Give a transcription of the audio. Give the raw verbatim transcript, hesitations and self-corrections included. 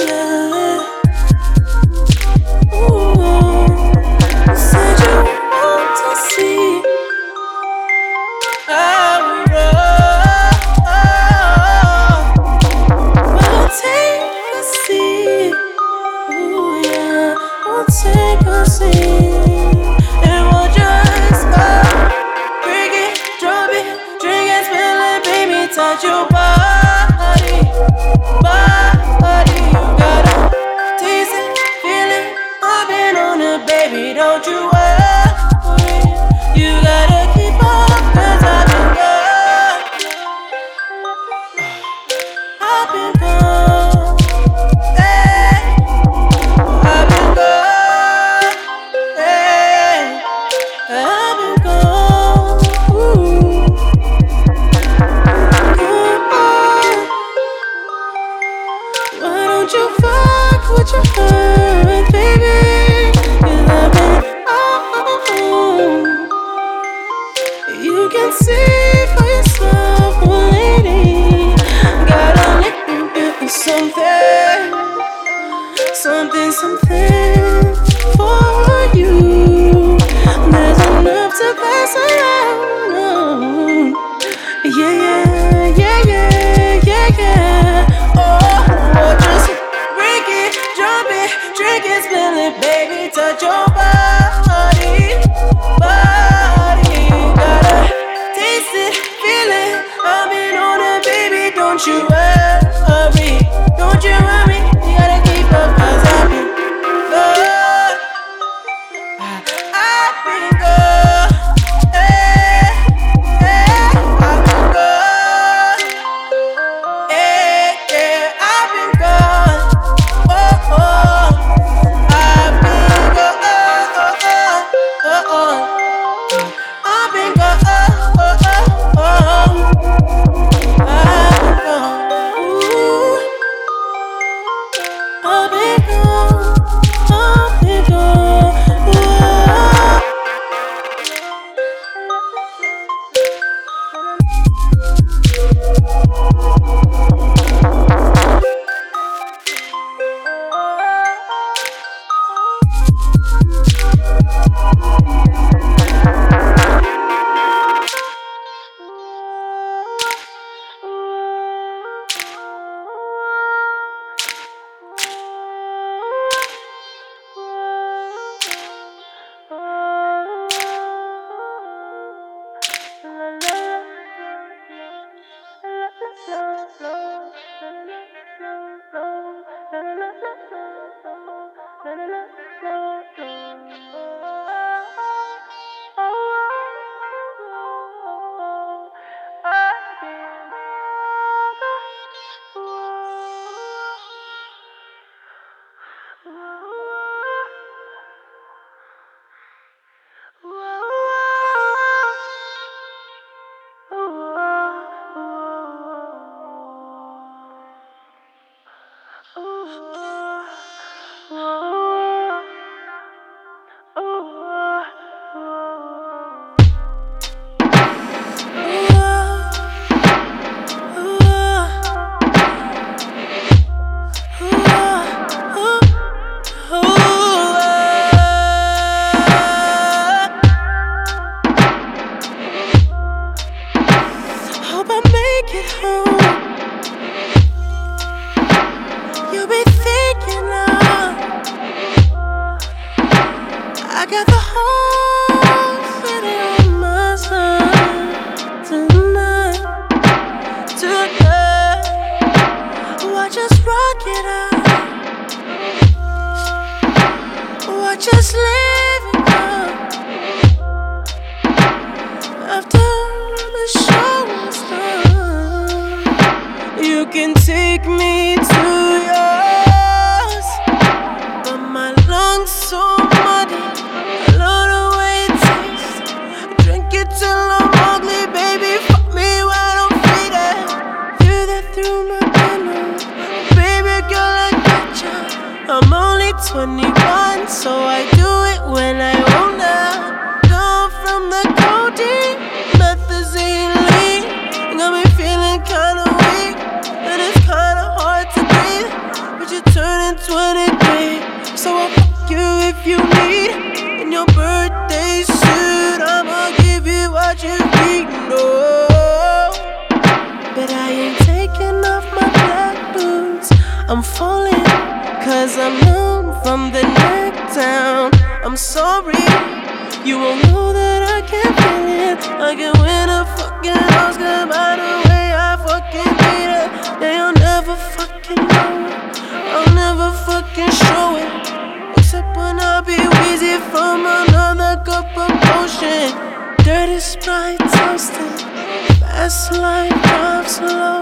Touch your body, body. You gotta taste it, feel it. I've been on it, baby. Don't you worry. You gotta keep up, 'cause I've been gone. I've been gone. Hey, I've been gone. Hey, I've been gone. Ooh. Don't you fuck with your heart, baby? You love it, oh. You can see for yourself, oh lady. Gotta let you do something, something, something for you. There's enough to pass around. Yeah, yeah, yeah, yeah, yeah, yeah. Oh, just break it, drop it, drink it, spill it, baby. Touch your body, body. You gotta taste it, feel it. I've been on it, baby. Don't you worry, don't you worry. You gotta keep up, 'cause I've been good. I've been good. Hey, hey, I've been good. Hey, yeah, I've been good. Oh, oh, I've been good. Oh, oh, oh, oh. I've been good. Oh, oh, oh, oh. I've been good. Ooh. I've been good. I've been good. Ooh. Hope I make it home. You'll be thinking of. I got the whole city on my side tonight. Tonight, watch us rock it out. Watch us live it up. After the show is done, you can take me to yours, but my lungs so muddy. I love the way it tastes. Drink it till I'm ugly, baby. Fuck me while I'm faded. Feel that through my venom, baby girl, I gotcha. I'm only twenty-one, so I do it when I wanna. Gone from the codeine, methazine lean. Got me feeling kinda weak, and it's kinda hard to breathe. But you turn Cause I'm numb from the neck down. I'm sorry, you won't know that I can't feel it. I can win a fucking Oscar by the way I fucking beat it. Yeah, you'll never fucking know it. I'll never fucking show it. Except when I be wheezy from another cup of potion. Dirty Sprite toasted, fast life drive slow.